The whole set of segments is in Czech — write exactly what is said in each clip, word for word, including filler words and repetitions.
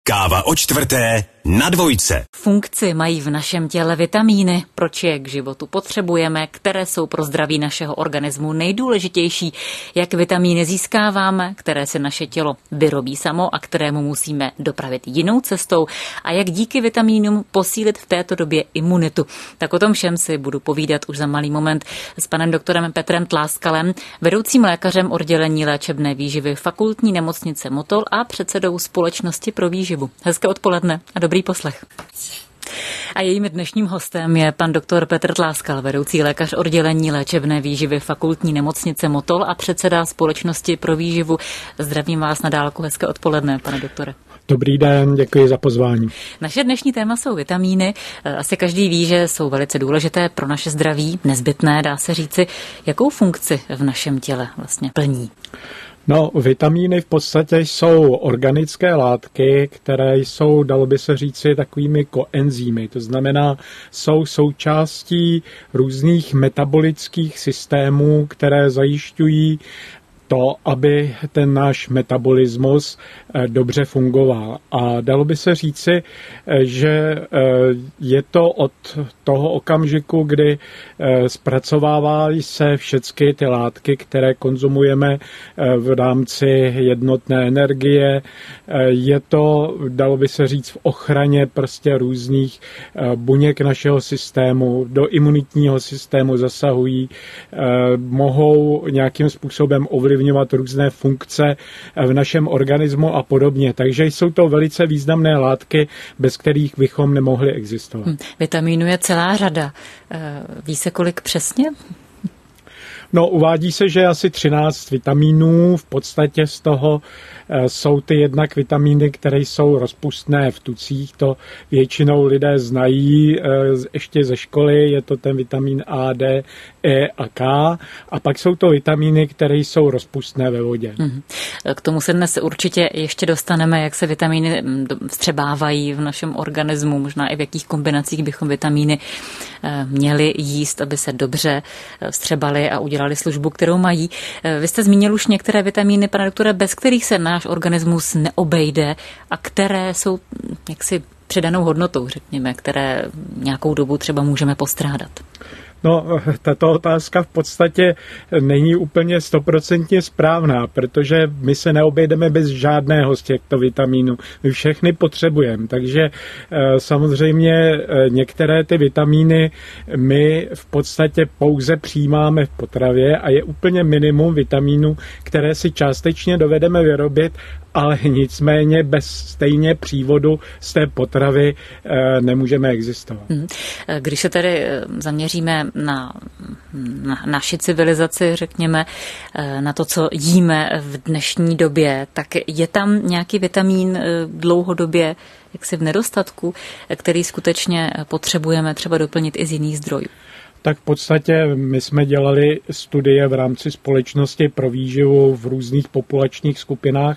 Káva o čtvrté na dvojce. Funkci mají v našem těle vitamíny, proč je k životu potřebujeme, které jsou pro zdraví našeho organismu nejdůležitější, jak vitamíny získáváme, které si naše tělo vyrobí samo a kterému musíme dopravit jinou cestou a jak díky vitamínům posílit v této době imunitu. Tak o tom všem si budu povídat už za malý moment s panem doktorem Petrem Tláskalem, vedoucím lékařem oddělení léčebné výživy Fakultní nemocnice Motol a předsedou Společnosti pro výživu. Hezké odpoledne a dobrý poslech. A jejím dnešním hostem je pan doktor Petr Tláskal, vedoucí lékař oddělení léčebné výživy Fakultní nemocnice Motol a předseda Společnosti pro výživu. Zdravím vás na dálku, hezké odpoledne, pane doktore. Dobrý den, děkuji za pozvání. Naše dnešní téma jsou vitamíny. Asi každý ví, že jsou velice důležité pro naše zdraví, nezbytné, dá se říci. Jakou funkci v našem těle vlastně plní? No, vitamíny v podstatě jsou organické látky, které jsou, dalo by se říci, takovými koenzymy. To znamená, jsou součástí různých metabolických systémů, které zajišťují to, aby ten náš metabolismus dobře fungoval. A dalo by se říci, že je to od toho okamžiku, kdy zpracovávají se všechny ty látky, které konzumujeme v rámci jednotné energie. Je to, dalo by se říct, v ochraně prostě různých buněk našeho systému, do imunitního systému zasahují, mohou nějakým způsobem ovlivňovat různé funkce v našem organismu a podobně. Takže jsou to velice významné látky, bez kterých bychom nemohli existovat. Hmm. Vitamínů je celá řada. Ví se, kolik přesně? No, uvádí se, že asi třináct vitamínů, v podstatě z toho jsou ty jednak vitamíny, které jsou rozpustné v tucích, to většinou lidé znají ještě ze školy, je to ten vitamin A, D, E a K, a pak jsou to vitamíny, které jsou rozpustné ve vodě. K tomu se dnes určitě ještě dostaneme, jak se vitamíny vstřebávají v našem organismu, možná i v jakých kombinacích bychom vitamíny měli jíst, aby se dobře vstřebaly a udělali službu, kterou mají. Vy jste zmínil už některé vitamíny, pane doktore, bez kterých se náš organismus neobejde a které jsou jaksi přidanou hodnotou, řekněme, které nějakou dobu třeba můžeme postrádat. No, tato otázka v podstatě není úplně stoprocentně správná, protože my se neobejdeme bez žádného z těchto vitamínů. My všechny potřebujeme, takže samozřejmě některé ty vitamíny my v podstatě pouze přijímáme v potravě a je úplně minimum vitamínů, které si částečně dovedeme vyrobit, ale nicméně bez stejně přívodu z té potravy e, nemůžeme existovat. Když se tedy zaměříme na, na naši civilizaci, řekněme, na to, co jíme v dnešní době, tak je tam nějaký vitamín dlouhodobě jaksi v nedostatku, který skutečně potřebujeme třeba doplnit i z jiných zdrojů? Tak v podstatě my jsme dělali studie v rámci Společnosti pro výživu v různých populačních skupinách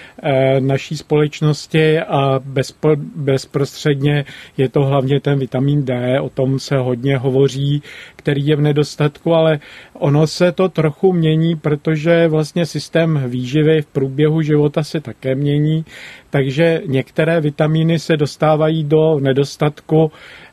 naší společnosti a bezpo, bezprostředně je to hlavně ten vitamin D, o tom se hodně hovoří, který je v nedostatku, ale ono se to trochu mění, protože vlastně systém výživy v průběhu života se také mění, takže některé vitamíny se dostávají do nedostatku,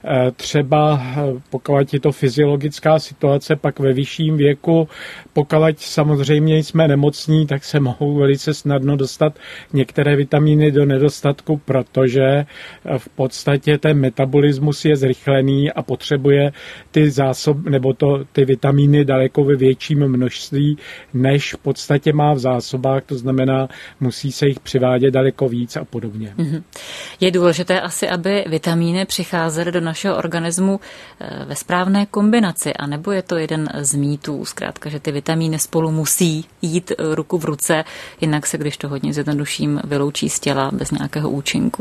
třeba pokud je to fyziologická situace, pak ve vyšším věku, pokud samozřejmě jsme nemocní, tak se mohou velice snadno dostat některé vitamíny do nedostatku, protože v podstatě ten metabolismus je zrychlený a potřebuje ty zásob, nebo to, ty vitamíny daleko ve větším množství, než v podstatě má v zásobách, to znamená, musí se jich přivádět daleko víc a podobně. Je důležité asi, aby vitamíny přicházely do našeho organismu ve správné kombinaci, anebo je to jeden z mýtů, zkrátka, že ty vitamíny spolu musí jít ruku v ruce, jinak se, když to hodně zjednoduším, vyloučí z těla bez nějakého účinku.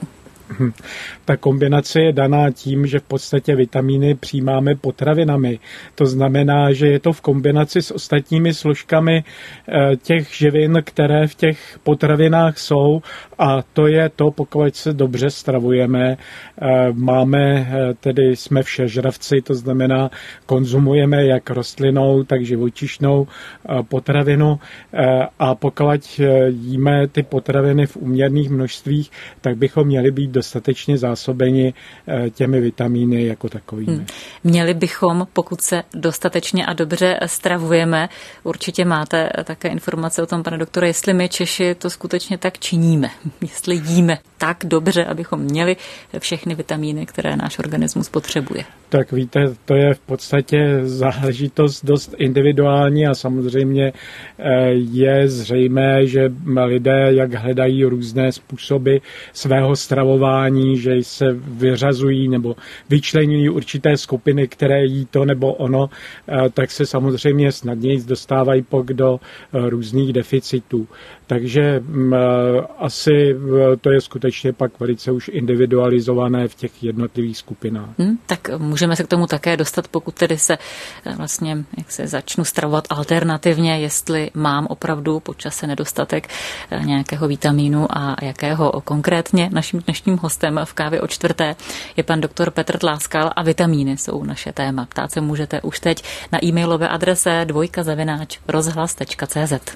Ta kombinace je daná tím, že v podstatě vitamíny přijímáme potravinami. To znamená, že je to v kombinaci s ostatními složkami těch živin, které v těch potravinách jsou, a to je to, pokud se dobře stravujeme. Máme, tedy jsme všežravci, to znamená, konzumujeme jak rostlinnou, tak živočišnou potravinu, a pokud jíme ty potraviny v úměrných množstvích, tak bychom měli být dostatečně zásobeni těmi vitamíny jako takovými. Hmm. Měli bychom, pokud se dostatečně a dobře stravujeme. Určitě máte také informace o tom, pane doktore, jestli my Češi to skutečně tak činíme. Jestli jíme tak dobře, abychom měli všechny vitamíny, které náš organismus potřebuje. Tak víte, to je v podstatě záležitost dost individuální a samozřejmě je zřejmé, že lidé, jak hledají různé způsoby svého stravování, že se vyřazují nebo vyčleňují určité skupiny, které jí to nebo ono, tak se samozřejmě snadněji dostávají pak do různých deficitů. Takže asi to je skutečně pak velice už individualizované v těch jednotlivých skupinách. Hmm, tak můžeme se k tomu také dostat, pokud tedy se vlastně, jak se začnu stravovat alternativně, jestli mám opravdu po čase nedostatek nějakého vitamínu a jakého konkrétně. Naším dnešním hostem v Kávě o čtvrté je pan doktor Petr Tláskal a vitamíny jsou naše téma. Ptát se můžete už teď na e-mailové adrese dvojka zavináč rozhlas tečka cé zet.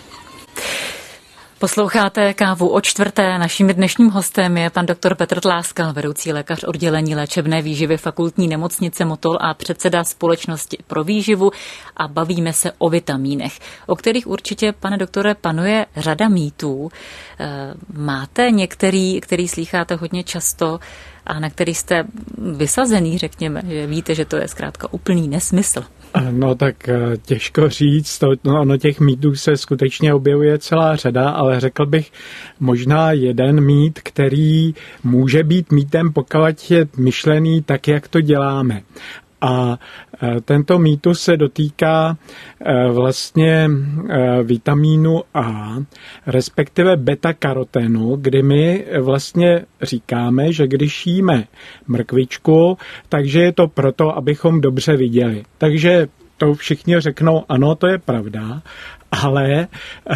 Posloucháte Kávu o čtvrté. Naším dnešním hostem je pan doktor Petr Tláskal, vedoucí lékař oddělení léčebné výživy Fakultní nemocnice Motol a předseda Společnosti pro výživu, a bavíme se o vitamínech, o kterých určitě, pane doktore, panuje řada mýtů. Máte některý, který slýcháte hodně často a na který jste vysazený, řekněme, že víte, že to je zkrátka úplný nesmysl? No tak těžko říct, to, no, ono těch mýtů se skutečně objevuje celá řada, ale řekl bych možná jeden mýt, který může být mýtem, pokud je myšlený tak, jak to děláme. A tento mýtus se dotýká vlastně vitamínu A, respektive beta-karotenu, kdy my vlastně říkáme, že když jíme mrkvičku, takže je to proto, abychom dobře viděli. Takže to všichni řeknou, ano, to je pravda, ale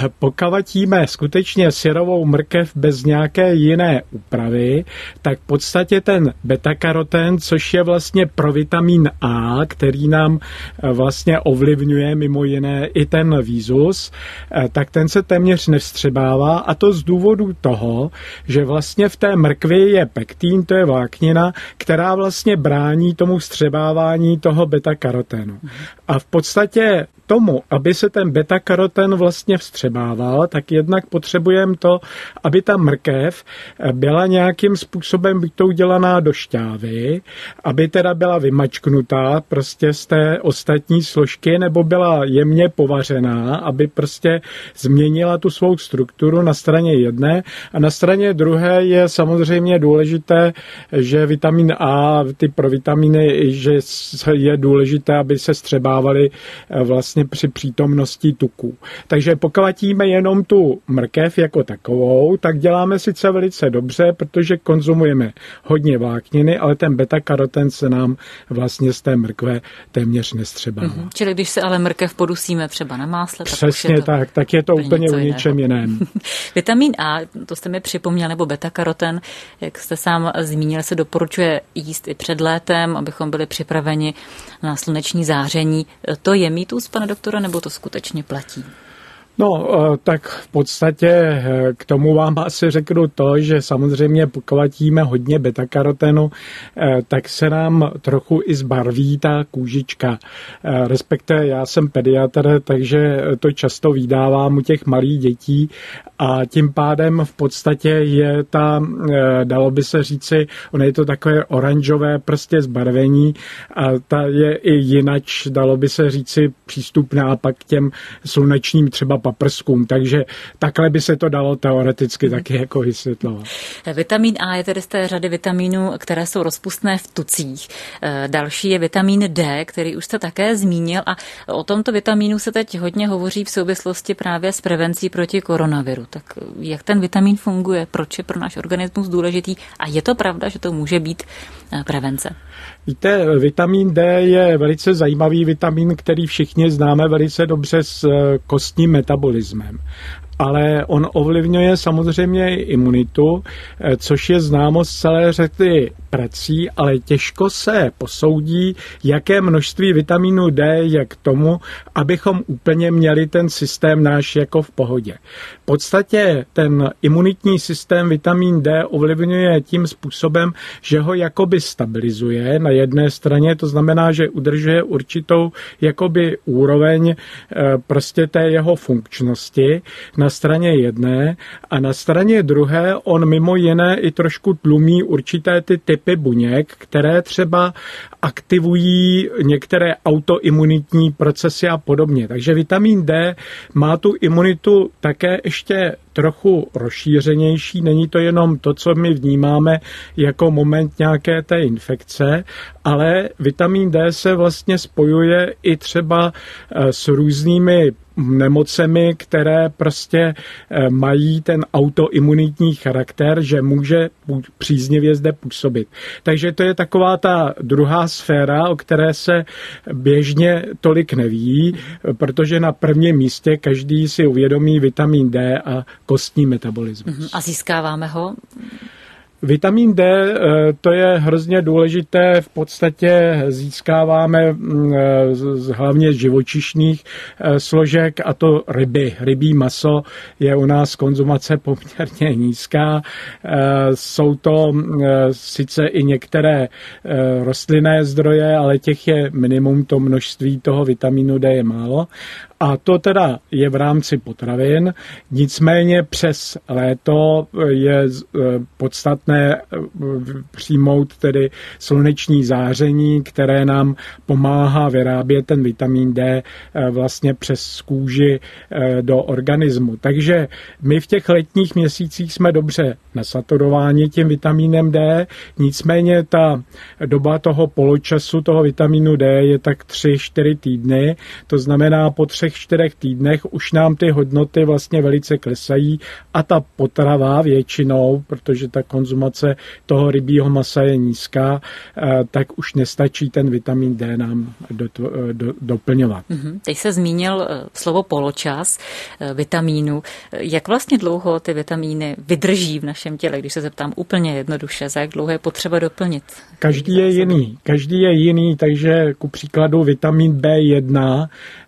pokud jíme skutečně syrovou mrkev bez nějaké jiné úpravy, tak v podstatě ten beta-karoten, což je vlastně provitamin A, který nám vlastně ovlivňuje mimo jiné i ten vízus, tak ten se téměř nevstřebává, a to z důvodu toho, že vlastně v té mrkvi je pektín, to je vláknina, která vlastně brání tomu vstřebávání toho beta-karotenu. A v podstatě tomu, aby se ten beta-karoten vlastně vstřebával, tak jednak potřebujeme to, aby ta mrkev byla nějakým způsobem buď to udělaná do šťávy, aby teda byla vymačknutá prostě z té ostatní složky, nebo byla jemně povařená, aby prostě změnila tu svou strukturu na straně jedné, a na straně druhé je samozřejmě důležité, že vitamin A, ty provitaminy, že je důležité, aby se vstřebávaly vlastně při přítomnosti tuků. Takže pokud jíme jenom tu mrkev jako takovou, tak děláme sice velice dobře, protože konzumujeme hodně vlákniny, ale ten beta-karoten se nám vlastně z té mrkve téměř nestřebává. Mm-hmm. Čili když se ale mrkev podusíme třeba na másle, tak přesně už je to tak, tak je to úplně o něčem jiném. Vitamin A, to jste mi připomněl, nebo beta-karoten, jak jste sám zmínil, se doporučuje jíst i před létem, abychom byli připraveni na sluneční záření. To je mýtus, pane doktora, nebo to skutečně platí? No, tak v podstatě k tomu vám asi řeknu to, že samozřejmě pokud jíme hodně beta-karotenu, tak se nám trochu i zbarví ta kůžička. Respektive já jsem pediatr, takže to často vídávám u těch malých dětí, a tím pádem v podstatě je ta, dalo by se říci, ono je to takové oranžové prostě zbarvení, a ta je i jinač, dalo by se říci, přístupná pak k těm slunečním třeba paprskům, takže takhle by se to dalo teoreticky mm. taky jako vysvětlovat. Vitamin A je tedy z té řady vitaminů, které jsou rozpustné v tucích. Další je vitamin D, který už jste také zmínil a o tomto vitamínu se teď hodně hovoří v souvislosti právě s prevencí proti koronaviru. Tak jak ten vitamin funguje, proč je pro náš organismus důležitý a je to pravda, že to může být prevence? Víte, vitamin D je velice zajímavý vitamin, který všichni známe velice dobře s kostním metabolismem. Ale on ovlivňuje samozřejmě i imunitu, což je známo z celé řady prací, ale těžko se posoudí, jaké množství vitamínu D je k tomu, abychom úplně měli ten systém náš jako v pohodě. V podstatě ten imunitní systém vitamin D ovlivňuje tím způsobem, že ho jakoby stabilizuje na jedné straně, to znamená, že udržuje určitou jakoby úroveň prostě té jeho funkčnosti na straně jedné a na straně druhé on mimo jiné i trošku tlumí určité ty typy buněk, které třeba aktivují některé autoimunitní procesy a podobně. Takže vitamin D má tu imunitu také ještě trochu rozšířenější. Není to jenom to, co my vnímáme jako moment nějaké té infekce, ale vitamin D se vlastně spojuje i třeba s různými nemocemi, které prostě mají ten autoimunitní charakter, že může příznivě zde působit. Takže to je taková ta druhá sféra, o které se běžně tolik neví, protože na prvním místě každý si uvědomí vitamin D a kostní metabolismus. A získáváme ho? Vitamin D, to je hrozně důležité, v podstatě získáváme hlavně z živočišných složek, a to ryby. Rybí maso je u nás konzumace poměrně nízká. Jsou to sice i některé rostlinné zdroje, ale těch je minimum, to množství toho vitamínu D je málo. A to teda je v rámci potravin, nicméně přes léto je podstatné přijmout tedy sluneční záření, které nám pomáhá vyrábět ten vitamin D vlastně přes kůži do organismu. Takže my v těch letních měsících jsme dobře nasaturováni tím vitamínem D, nicméně ta doba toho poločasu toho vitamínu D je tak tři čtyři týdny, to znamená po třech čtyřech týdnech už nám ty hodnoty vlastně velice klesají a ta potrava většinou, protože ta konzumace toho rybího masa je nízká, tak už nestačí ten vitamin D nám do, do, doplňovat. Teď se zmínil slovo poločas vitamínu. Jak vlastně dlouho ty vitamíny vydrží v našem těle, když se zeptám úplně jednoduše, za jak dlouho je potřeba doplnit? Každý je jiný, každý je jiný, takže ku příkladu vitamin B jedna,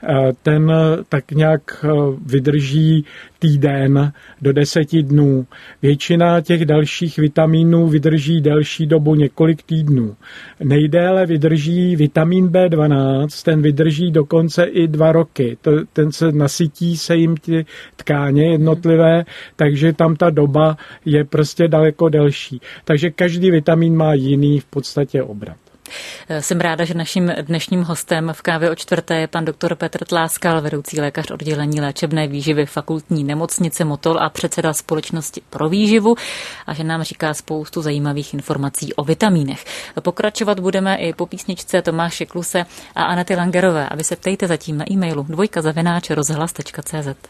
ten tak nějak vydrží týden do deseti dnů. Většina těch dalších vitamínů vydrží delší dobu, několik týdnů. Nejdéle vydrží vitamin B dvanáct, ten vydrží dokonce i dva roky. To, ten se nasytí se jim ty tkáně jednotlivé, takže tam ta doba je prostě daleko delší. Takže každý vitamin má jiný v podstatě obrat. Jsem ráda, že naším dnešním hostem v Kávě o čtvrté je pan doktor Petr Tláskal, vedoucí lékař oddělení léčebné výživy Fakultní nemocnice Motol a předseda Společnosti pro výživu, a že nám říká spoustu zajímavých informací o vitamínech. Pokračovat budeme i po písničce Tomáše Kluse a Anety Langerové, a vy se ptejte zatím na e-mailu dvojka zavináč rozhlas tečka cé zet.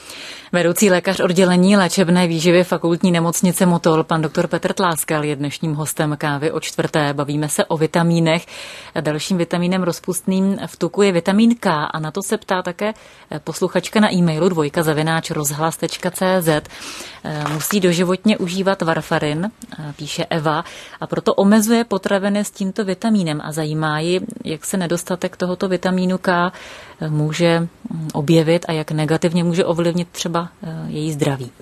Vedoucí lékař oddělení léčebné výživy Fakultní nemocnice Motol, pan doktor Petr Tláskal, je dnešním hostem Kávy o čtvrté. Bavíme se o vitamínech. Dalším vitamínem rozpustným v tuku je vitamin K, a na to se ptá také posluchačka na e-mailu dvojka zavináč rozhlas tečka cé zet. Musí doživotně užívat varfarin, píše Eva, a proto omezuje potraviny s tímto vitamínem a zajímá ji, jak se nedostatek tohoto vitamínu K může objevit a jak negativně může ovlivnit třeba její zdraví.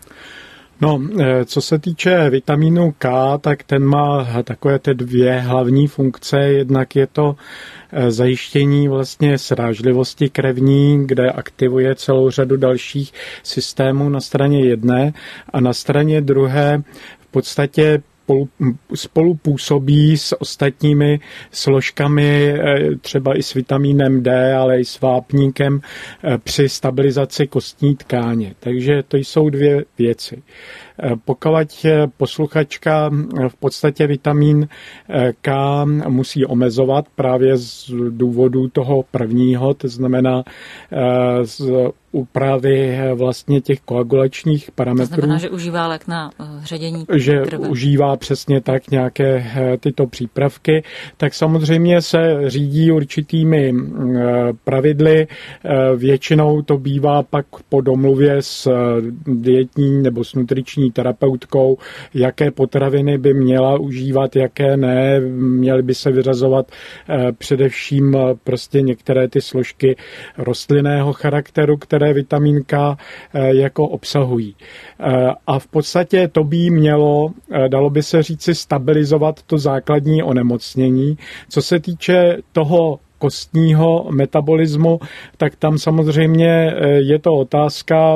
No, co se týče vitamínu K, tak ten má takové ty dvě hlavní funkce. Jednak je to zajištění vlastně srážlivosti krevní, kde aktivuje celou řadu dalších systémů na straně jedné, a na straně druhé v podstatě spolu, spolu působí s ostatními složkami, třeba i s vitamínem D, ale i s vápníkem při stabilizaci kostní tkáně. Takže to jsou dvě věci. Pokud posluchačka v podstatě vitamin K musí omezovat právě z důvodu toho prvního, to znamená z úpravy vlastně těch koagulačních parametrů. To znamená, že užívá lék na ředění Že krve. užívá přesně tak nějaké tyto přípravky, tak samozřejmě se řídí určitými pravidly. Většinou to bývá pak po domluvě s dietní nebo s nutriční terapeutkou, jaké potraviny by měla užívat, jaké ne. Měly by se vyřazovat především prostě některé ty složky rostlinného charakteru, které vitamin K jako obsahují. A v podstatě to by mělo, dalo by se říci, stabilizovat to základní onemocnění. Co se týče toho kostního metabolismu, tak tam samozřejmě je to otázka,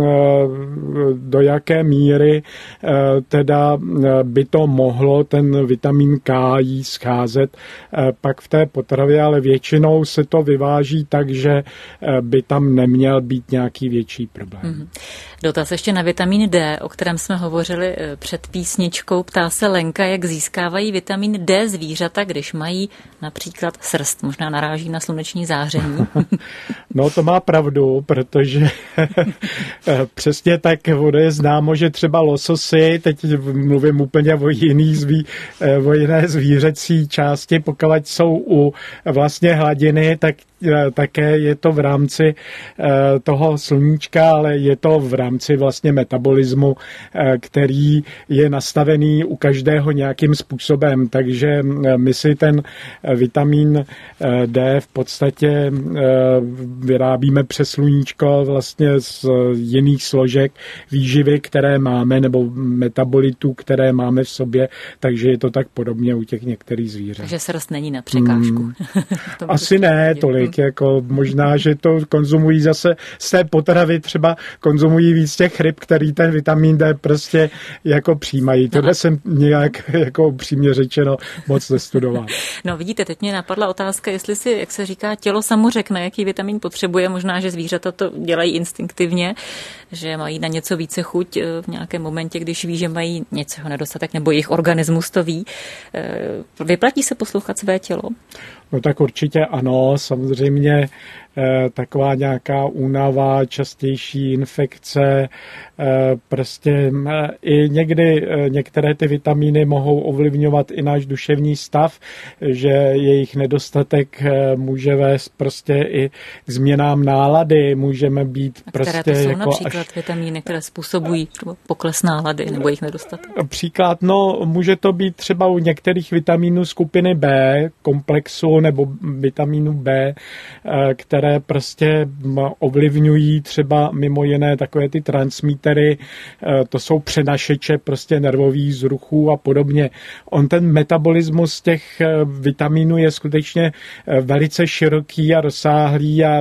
do jaké míry teda by to mohlo ten vitamin K jí scházet pak v té potravě, ale většinou se to vyváží tak, že by tam neměl být nějaký větší problém. Mm-hmm. Dotaz ještě na vitamin D, o kterém jsme hovořili před písničkou. Ptá se Lenka, jak získávají vitamin D zvířata, když mají například srst. Možná naráží na sluneční záření. No to má pravdu, protože přesně tak ono je známo, že třeba lososy, teď mluvím úplně o jiný zví, o jiné zvířecí části, pokud jsou u vlastně hladiny, tak také je to v rámci toho sluníčka, ale je to v rámci vlastně metabolismu, který je nastavený u každého nějakým způsobem, takže my si ten vitamin D v podstatě vyrábíme přes sluníčko vlastně z jiných složek výživy, které máme, nebo metabolitů, které máme v sobě, takže je to tak podobně u těch některých zvířat. Takže srst není na překážku. Hmm. Asi ne tolik, jako možná, že to konzumují zase z té potravy, třeba konzumují víc těch ryb, který ten vitamin D prostě jako přijímají. Tohle no. jsem nějak jako upřímně řečeno moc nestudoval. No vidíte, teď mě napadla otázka, jestli si, jak se říká, tělo samo řekne, jaký vitamin potřebuje. Možná, že zvířata to dělají instinktivně, že mají na něco více chuť v nějakém momentě, když ví, že mají něco nedostatek, nebo jejich organismus to ví. Vyplatí se poslouchat své tělo? No tak určitě ano, samozřejmě taková nějaká únava, častější infekce, prostě i někdy některé ty vitamíny mohou ovlivňovat i náš duševní stav, že jejich nedostatek může vést prostě i k změnám nálady, můžeme být a prostě které to jsou jako například až... vitamíny, které způsobují třeba pokles nálady nebo jejich nedostatek? Příklad, no může to být třeba u některých vitamínů skupiny B, komplexu nebo vitamínu B, které prostě ovlivňují třeba mimo jiné takové ty transmitery, to jsou přenašeče prostě nervových vzruchů a podobně. On ten metabolismus těch vitamínů je skutečně velice široký a rozsáhlý a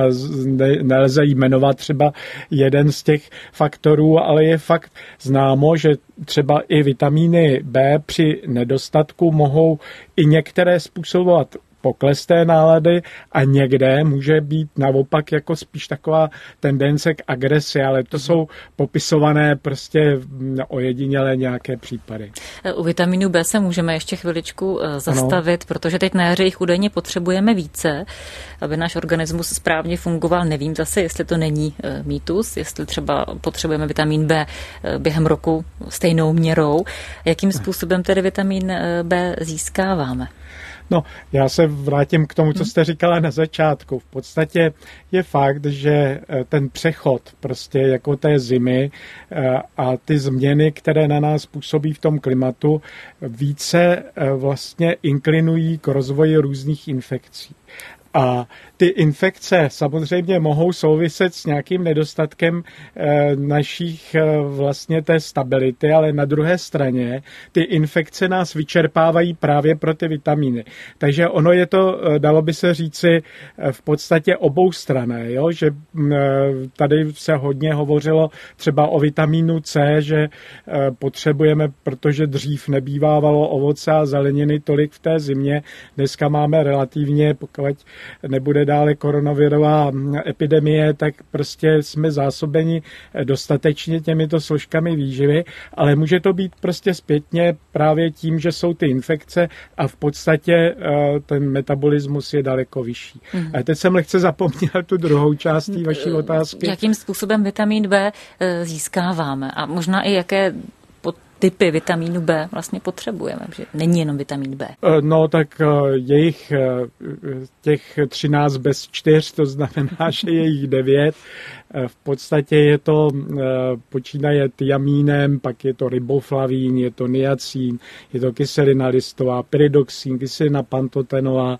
nelze jmenovat třeba jeden z těch faktorů, ale je fakt známo, že třeba i vitamíny B při nedostatku mohou i některé způsobovat pokles té nálady a někde může být naopak jako spíš taková tendence k agresi, ale to jsou popisované prostě ojedinělé nějaké případy. U vitamínu B se můžeme ještě chviličku zastavit, ano. Protože teď na jaře jich údajně potřebujeme více, aby náš organismus správně fungoval. Nevím zase, jestli to není mýtus, jestli třeba potřebujeme vitamin B během roku stejnou měrou. Jakým způsobem tedy vitamin B získáváme? No, já se vrátím k tomu, co jste říkala na začátku. V podstatě je fakt, že ten přechod prostě jako té zimy a ty změny, které na nás působí v tom klimatu, více vlastně inklinují k rozvoji různých infekcí. A ty infekce samozřejmě mohou souviset s nějakým nedostatkem e, našich e, vlastně té stability, ale na druhé straně ty infekce nás vyčerpávají právě pro ty vitamíny. Takže ono je to, dalo by se říci, v podstatě oboustranné, jo? Že tady se hodně hovořilo třeba o vitamínu C, že potřebujeme, protože dřív nebývávalo ovoce a zeleniny tolik v té zimě. Dneska máme relativně, pokud nebude dále koronavirová epidemie, tak prostě jsme zásobeni dostatečně těmito složkami výživy, ale může to být prostě zpětně právě tím, že jsou ty infekce a v podstatě ten metabolismus je daleko vyšší. Hmm. A teď jsem lehce zapomněl tu druhou část té vaší otázky. Jakým způsobem vitamin B získáváme a možná i jaké typy vitamínu B vlastně potřebujeme, že není jenom vitamin B. No tak jejich těch třináct bez čtyř, to znamená, že je jich devět. V podstatě je to, počínaje tiamínem, pak je to riboflavín, je to niacín, je to kyselina listová, pyridoxín, kyselina pantotenová,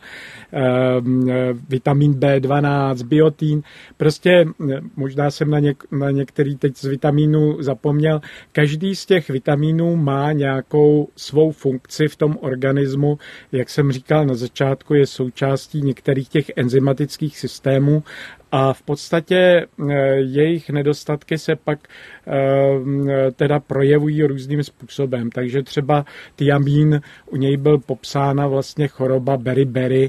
vitamin bé dvanáct, biotín. Prostě možná jsem na, něk, na některý teď z vitamínů zapomněl. Každý z těch vitamínů má nějakou svou funkci v tom organismu. Jak jsem říkal na začátku, je součástí některých těch enzymatických systémů a v podstatě jejich nedostatky se pak teda projevují různým způsobem. Takže třeba tiamín, u něj byl popsána vlastně choroba beriberi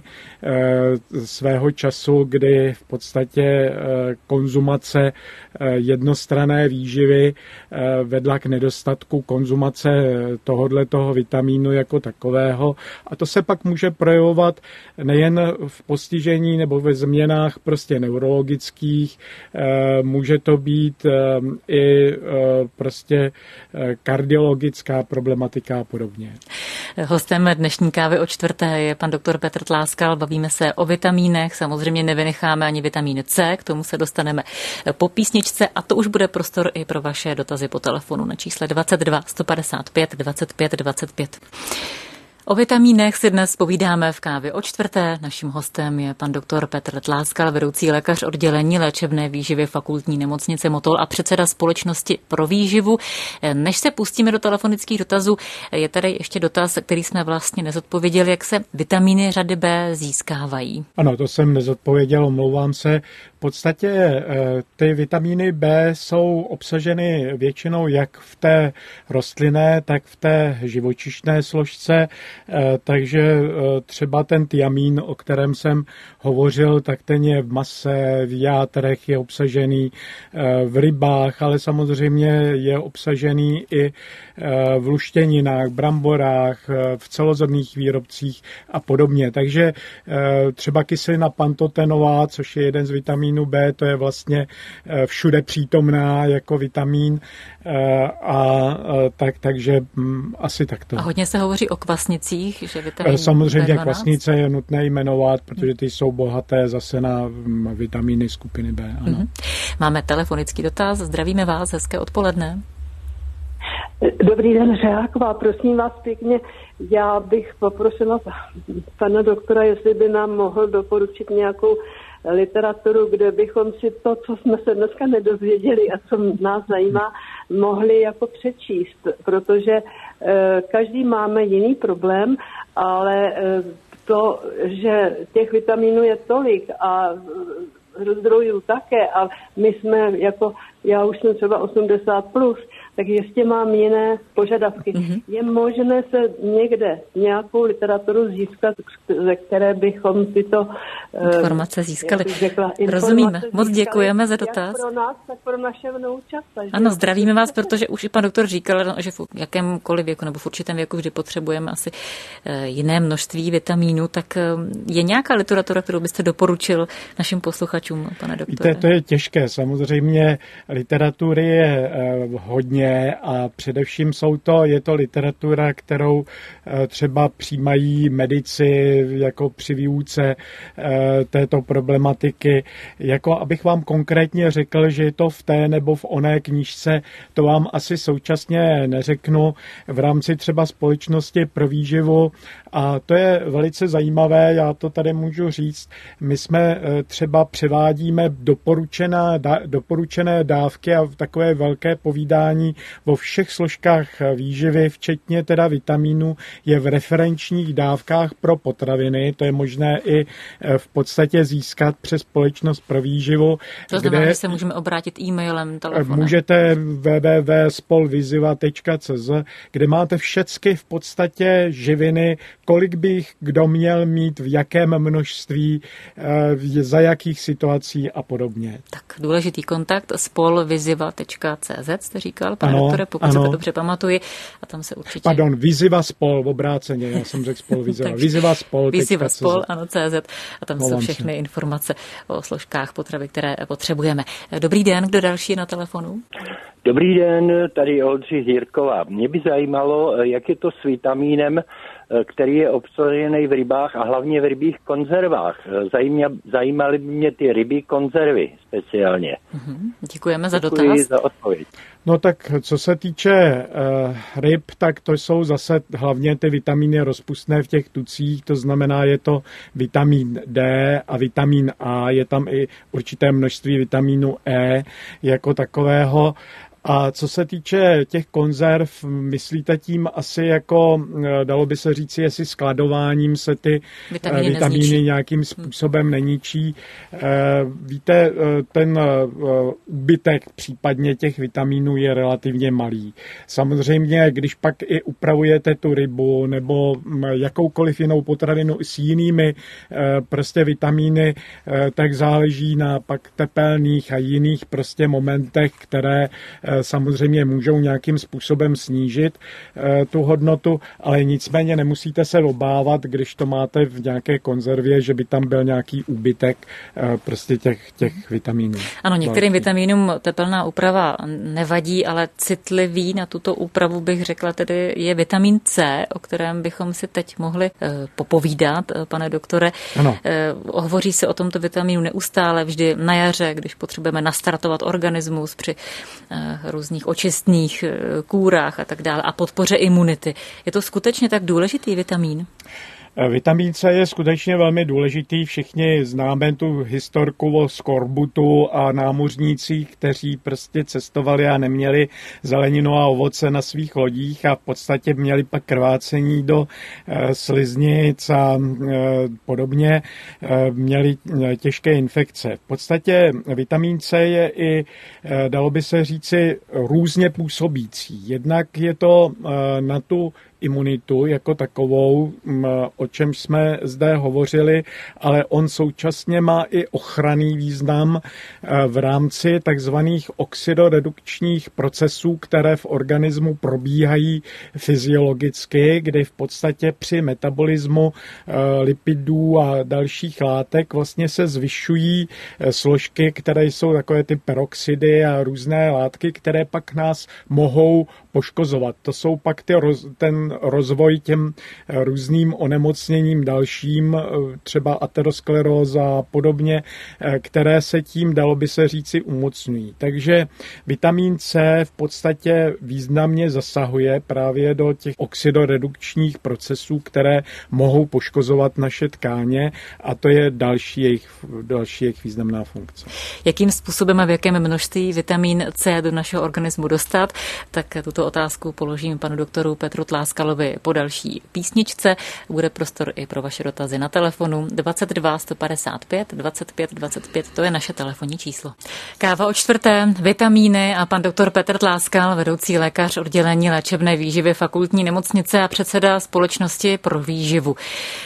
svého času, kdy v podstatě konzumace jednostranné výživy vedla k nedostatku konzumace tohoto vitamínu jako takového. A to se pak může projevovat nejen v postižení nebo ve změnách prostě neurologických, může to být i prostě kardiologická problematika a podobně. Hostem dnešní kávy o čtvrté je pan doktor Petr Tláskal. Bavíme se o vitamínech, samozřejmě nevynecháme ani vitamín C, k tomu se dostaneme po písničce a to už bude prostor i pro vaše dotazy po telefonu na čísle dvacet dva sto padesát pět dvacet pět dvacet pět. O vitamínech si dnes povídáme v kávě o čtvrté. Naším hostem je pan doktor Petr Tláskal, vedoucí lékař oddělení léčebné výživy Fakultní nemocnice Motol a předseda společnosti pro výživu. Než se pustíme do telefonických dotazů, je tady ještě dotaz, který jsme vlastně nezodpověděli, jak se vitamíny řady B získávají. Ano, to jsem nezodpověděl, omlouvám se. V podstatě ty vitamíny B jsou obsaženy většinou jak v té rostlinné, tak v té živočišné složce. Takže třeba ten tiamín, o kterém jsem hovořil, tak ten je v mase, v játrech je obsažený, v rybách, ale samozřejmě je obsažený i v luštěninách, bramborách, v celozrnných výrobcích a podobně. Takže třeba kyselina pantotenová, což je jeden z vitamínů B, to je vlastně všude přítomná jako vitamín a tak, takže asi takto. A hodně se hovoří o kvasnicích, že vitamin samozřejmě bé dvanáct? Kvasnice je nutné jmenovat, protože ty jsou bohaté zase na vitamíny skupiny B. Ano. Mm-hmm. Máme telefonický dotaz, zdravíme vás, hezké odpoledne. Dobrý den, Řeáková, prosím vás pěkně, já bych poprosila pana doktora, jestli by nám mohl doporučit nějakou literaturu, kde bychom si to, co jsme se dneska nedozvěděli a co nás zajímá, mohli jako přečíst, protože e, každý máme jiný problém, ale e, to, že těch vitaminů je tolik a zdrojů také a my jsme jako, já už jsem třeba osmdesát plus, tak ještě mám jiné požadavky. Mm-hmm. Je možné se někde nějakou literaturu získat, ze které bychom tyto informace získali. Řekla, Rozumíme. Moc děkujeme za dotaz. Jak pro nás, tak pro naše vnoučata. Ano, zdravíme vás, protože už i pan doktor říkal, že v jakémkoliv věku nebo v určitém věku vždy potřebujeme asi jiné množství vitamínů, tak je nějaká literatura, kterou byste doporučil našim posluchačům, pane doktore? Víte, to je těžké. Samozřejmě literatury je hodně, podobně a především jsou to, je to literatura, kterou třeba přijímají medici jako při výuce této problematiky. Jako abych vám konkrétně řekl, že je to v té nebo v oné knížce, to vám asi současně neřeknu v rámci třeba Společnosti pro výživu a to je velice zajímavé, já to tady můžu říct. My jsme třeba převádíme doporučená, doporučené dávky a takové velké povídání o všech složkách výživy, včetně teda vitamínů, je v referenčních dávkách pro potraviny. To je možné i v podstatě získat přes Společnost pro výživu. To znamená, že se můžeme obrátit e-mailem, telefonem. Můžete w w w tečka spolviziva tečka c z, kde máte všechny v podstatě živiny, kolik bych kdo měl mít, v jakém množství, za jakých situací a podobně. Tak důležitý kontakt spolviziva tečka c z jste říkal, pane ano, doktore, pokud ano. se to dobře pamatuji. A tam se určitě... Pardon, Viziva spol, v obráceně, já jsem řekl spolviziva. Viziva spol. Viziva spol, ano, C Z. A tam Volám jsou všechny se. informace o složkách potravy, které potřebujeme. Dobrý den, kdo další je na telefonu? Dobrý den, tady Oldřich Jirková. Mě by zajímalo, jak je to s vitamínem, který je obsažený v rybách a hlavně v rybích konzervách. Zajímaly by mě ty rybí konzervy speciálně. Děkujeme za Děkuji dotaz. za odpověď. No tak co se týče uh, ryb, tak to jsou zase hlavně ty vitamíny rozpustné v těch tucích, to znamená, je to vitamin D a vitamin A, je tam i určité množství vitamínu E jako takového. A co se týče těch konzerv, myslíte tím asi jako, dalo by se říci, jestli skladováním se ty vitamíny, vitamíny nějakým způsobem neničí. Víte, ten úbytek případně těch vitamínů je relativně malý. Samozřejmě, když pak i upravujete tu rybu nebo jakoukoliv jinou potravinu s jinými prostě vitamíny, tak záleží na pak tepelných a jiných prostě momentech, které samozřejmě můžou nějakým způsobem snížit e, tu hodnotu, ale nicméně nemusíte se obávat, když to máte v nějaké konzervě, že by tam byl nějaký úbytek e, prostě těch, těch vitamínů. Ano, některým vitamínům tepelná úprava nevadí, ale citlivý na tuto úpravu bych řekla tedy je vitamin C, o kterém bychom si teď mohli e, popovídat, e, pane doktore. Ano. E, hovoří se o tomto vitamínu neustále, vždy na jaře, když potřebujeme nastartovat organismus při e, různých očistných kůrách a tak dále a podpoře imunity. Je to skutečně tak důležitý vitamín? Vitamin C je skutečně velmi důležitý. Všichni známe tu historku o skorbutu a námořnících, kteří prostě cestovali a neměli zeleninu a ovoce na svých lodích a v podstatě měli pak krvácení do e, sliznic a e, podobně. E, měli těžké infekce. V podstatě vitamin C je i, e, dalo by se říci, různě působící. Jednak je to e, na tu imunitu jako takovou, o čem jsme zde hovořili, ale on současně má i ochranný význam v rámci takzvaných oxidoredukčních procesů, které v organismu probíhají fyziologicky, kdy v podstatě při metabolismu lipidů a dalších látek vlastně se zvyšují složky, které jsou takové ty peroxidy a různé látky, které pak nás mohou poškozovat. To jsou pak ty roz, ten rozvoj těm různým onemocněním dalším, třeba ateroskleróza a podobně, které se tím, dalo by se říci, umocňují. Takže vitamin C v podstatě významně zasahuje právě do těch oxidoredukčních procesů, které mohou poškozovat naše tkáně a to je další jejich, další jejich významná funkce. Jakým způsobem a v jakém množství vitamin C do našeho organismu dostat, tak tuto otázku položím panu doktoru Petru Tláskalovi po další písničce. Bude prostor i pro vaše dotazy na telefonu dvacet dva sto padesát pět dvacet pět dvacet pět, to je naše telefonní číslo. Káva o čtvrté, vitamíny a pan doktor Petr Tláskal, vedoucí lékař oddělení léčebné výživy fakultní nemocnice a předseda Společnosti pro výživu.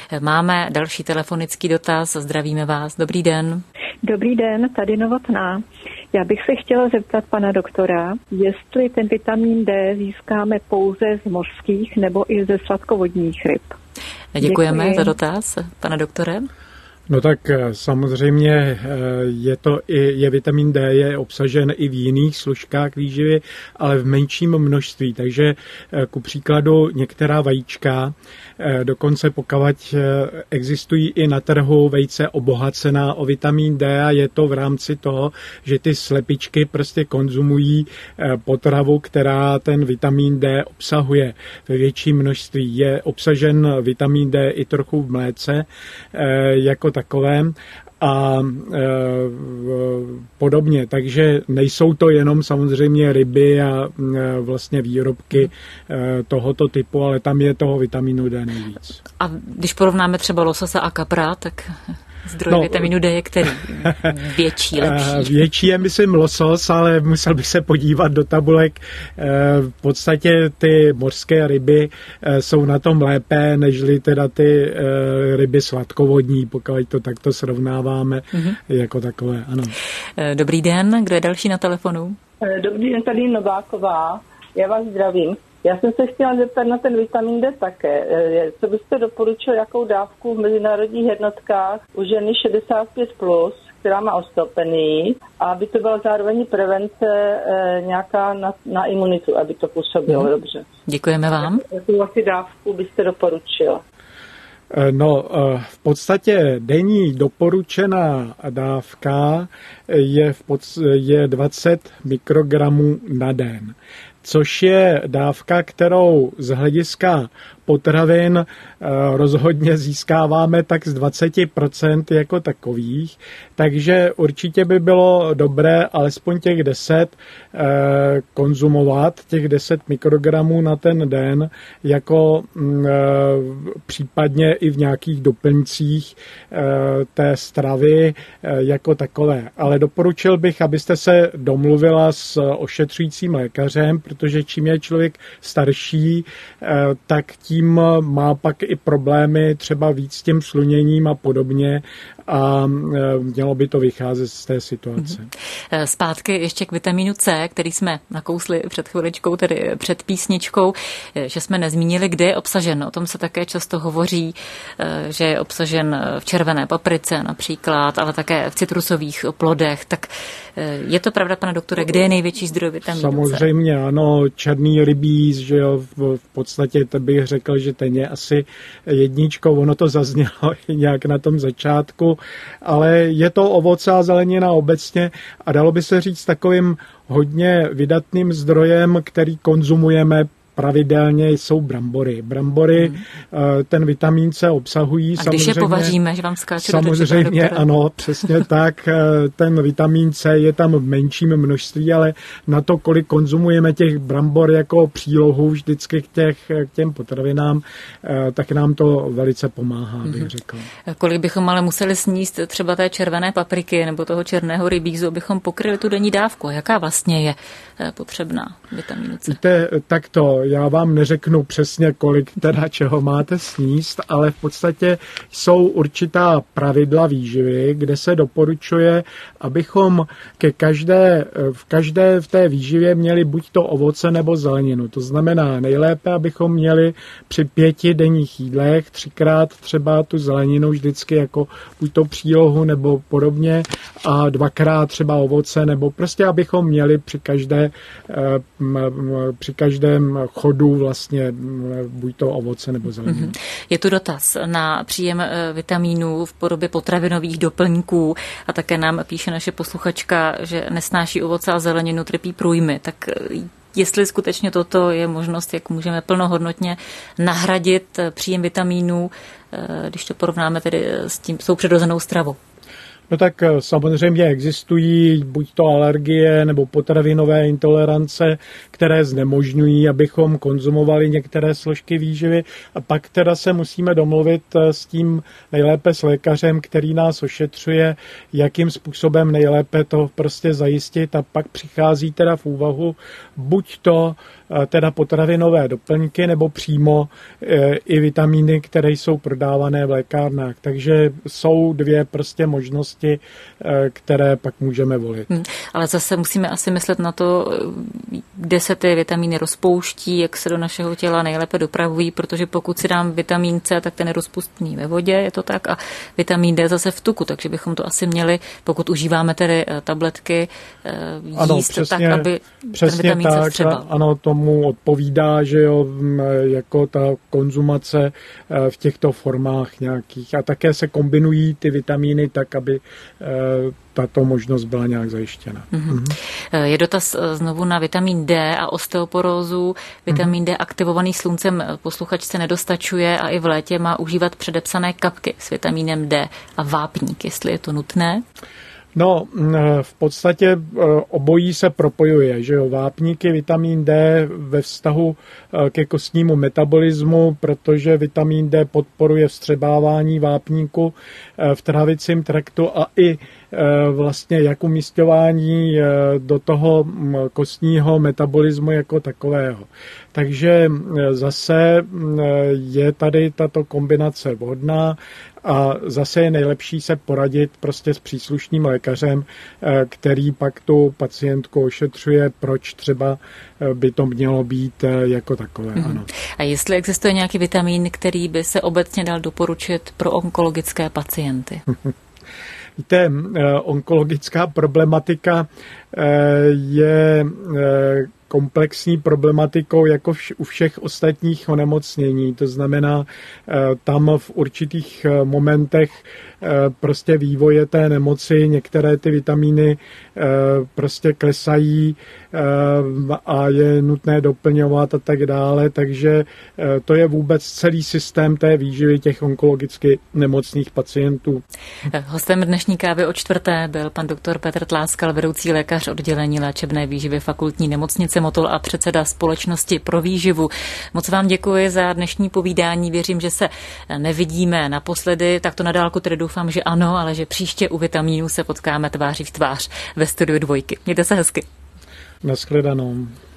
Máme další telefonický dotaz, zdravíme vás, dobrý den. Dobrý den, tady Novotná. Já bych se chtěla zeptat pana doktora, jestli ten vitamin D získáme pouze z mořských nebo i ze sladkovodních ryb. Děkujeme Děkuji. za dotaz, pane doktore. No tak samozřejmě je to i, je vitamin D je obsažen i v jiných složkách výživy, ale v menším množství, takže ku příkladu některá vajíčka, dokonce pokud existují i na trhu vejce obohacená o vitamin D a je to v rámci toho, že ty slepičky prostě konzumují potravu, která ten vitamin D obsahuje ve větším množství. Je obsažen vitamin D i trochu v mléce jako takovém a e, podobně. Takže nejsou to jenom samozřejmě ryby a e, vlastně výrobky e, tohoto typu, ale tam je toho vitaminu D nejvíc. A když porovnáme třeba lososa a kapra, tak zdroj no, vitaminu D je který? Větší, lepší? Větší je, myslím, losos, ale musel bych se podívat do tabulek. V podstatě ty mořské ryby jsou na tom lépe, nežli teda ty ryby sladkovodní, pokud to takto srovnáváme mm-hmm. jako takové, ano. Dobrý den, kdo je další na telefonu? Dobrý den, tady Nováková. Já vás zdravím. Já jsem se chtěla zeptat na ten vitamin D také. Co byste doporučil, jakou dávku v mezinárodních jednotkách u ženy šedesát pět plus, která má osteopenii, a aby to byla zároveň prevence e, nějaká na, na imunitu, aby to působilo hmm. dobře. Děkujeme vám. Jakou asi dávku byste doporučil? No, v podstatě denní doporučená dávka je, v pod, je dvacet mikrogramů na den, což je dávka, kterou z hlediska potravin rozhodně získáváme tak z dvacet procent jako takových, takže určitě by bylo dobré alespoň těch deset konzumovat, těch deset mikrogramů na ten den, jako případně i v nějakých doplňcích té stravy jako takové. Ale doporučil bych, abyste se domluvila s ošetřujícím lékařem, protože čím je člověk starší, tak tím má pak i problémy třeba víc s tím sluněním a podobně a mělo by to vycházet z té situace. Zpátky ještě k vitamínu C, který jsme nakousli před chviličkou, tedy před písničkou, že jsme nezmínili, kde je obsažen. O tom se také často hovoří, že je obsažen v červené paprice například, ale také v citrusových plodech. Tak je to pravda, pane doktore, kde je největší zdroj vitamínu C? Samozřejmě, ano, černý rybíz, že jo, v podstatě to bych řekl, že ten je asi jedničkou, ono to zaznělo nějak na tom začátku, ale je to ovoce a zelenina obecně a dalo by se říct takovým hodně vydatným zdrojem, který konzumujeme pravidelně, jsou brambory. Brambory hmm. ten vitamin C obsahují. A když je povaříme, že vám skáču do řeči, samozřejmě ano, přesně tak. Ten vitamin C je tam v menším množství, ale na to, kolik konzumujeme těch brambor jako přílohu vždycky k, těch, k těm potravinám, tak nám to velice pomáhá, bych hmm. řekl. Kolik bychom ale museli sníst třeba té červené papriky nebo toho černého rybízu, abychom pokryli tu denní dávku? Jaká vlastně je potřebná vitamínu C? Víte, takto, já vám neřeknu přesně, kolik teda čeho máte sníst, ale v podstatě jsou určitá pravidla výživy, kde se doporučuje, abychom ke každé, v každé v té výživě měli buď to ovoce nebo zeleninu. To znamená nejlépe, abychom měli při pěti denních jídlech třikrát třeba tu zeleninu vždycky jako buď to přílohu nebo podobně a dvakrát třeba ovoce, nebo prostě abychom měli při každé při každém chodu vlastně buď to ovoce nebo zeleninu. Je tu dotaz na příjem vitamínů v podobě potravinových doplňků a také nám píše naše posluchačka, že nesnáší ovoce a zeleninu, trpí průjmy. Tak jestli skutečně toto je možnost, jak můžeme plnohodnotně nahradit příjem vitamínů, když to porovnáme tedy s tím, s tou přirozenou stravou? No tak samozřejmě existují buď to alergie nebo potravinové intolerance, které znemožňují, abychom konzumovali některé složky výživy a pak teda se musíme domluvit s tím nejlépe s lékařem, který nás ošetřuje, jakým způsobem nejlépe to prostě zajistit a pak přichází teda v úvahu buď to teda potravinové doplňky nebo přímo i vitamíny, které jsou prodávané v lékárnách. Takže jsou dvě prostě možnosti, možnosti, které pak můžeme volit. Hmm, ale zase musíme asi myslet na to, kde se ty vitamíny rozpouští, jak se do našeho těla nejlépe dopravují, protože pokud si dám vitamin C, tak ten je rozpustný ve vodě, je to tak, a vitamin D zase v tuku, takže bychom to asi měli, pokud užíváme tedy tabletky, jíst ano, přesně, tak, aby ten vitamin tak, se vstřebal. Ano, tomu odpovídá, že jo, jako ta konzumace v těchto formách nějakých. A také se kombinují ty vitamíny tak, aby tato možnost byla nějak zajištěna. Mm-hmm. Je dotaz znovu na vitamin D a osteoporózu. Vitamin mm-hmm. D aktivovaný sluncem posluchačce nedostačuje a i v létě má užívat předepsané kapky s vitamínem D a vápník, jestli je to nutné? No, v podstatě obojí se propojuje, že jo, vápníky, vitamin D ve vztahu ke kostnímu metabolismu, protože vitamin D podporuje vstřebávání vápníku v trávicím traktu a i vlastně jak umísťování do toho kostního metabolismu jako takového. Takže zase je tady tato kombinace vhodná a zase je nejlepší se poradit prostě s příslušným lékařem, který pak tu pacientku ošetřuje, proč třeba by to mělo být jako takové. Mm-hmm. Ano. A jestli existuje nějaký vitamin, který by se obecně dal doporučit pro onkologické pacienty? Víte, onkologická problematika je komplexní problematikou jako u všech ostatních onemocnění. To znamená, tam v určitých momentech prostě vývoje té nemoci některé ty vitamíny prostě klesají a je nutné doplňovat a tak dále, takže to je vůbec celý systém té výživy těch onkologicky nemocných pacientů. Hostem dnešní kávy o čtvrté byl pan doktor Petr Tláskal, vedoucí lékař oddělení léčebné výživy Fakultní nemocnice Motol a předseda Společnosti pro výživu. Moc vám děkuji za dnešní povídání, věřím, že se nevidíme naposledy, tak to na dálku tedy doufám, že ano, ale že příště u vitamínů se potkáme tváří v tvář ve studiu Dvojky. Mějte se hezky. Naschledanou.